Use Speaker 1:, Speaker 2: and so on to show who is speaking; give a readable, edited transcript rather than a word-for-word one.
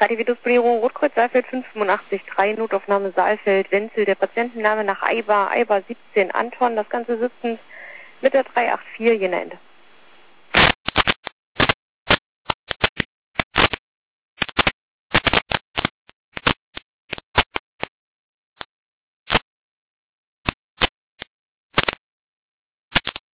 Speaker 1: KTW-Dospolierung Rotkreuz Saalfeld 585-3, Notaufnahme Saalfeld, Wenzel, der Patientenname nach Eiber 17 Anton, das Ganze sitzend mit der 384 Jena Ende.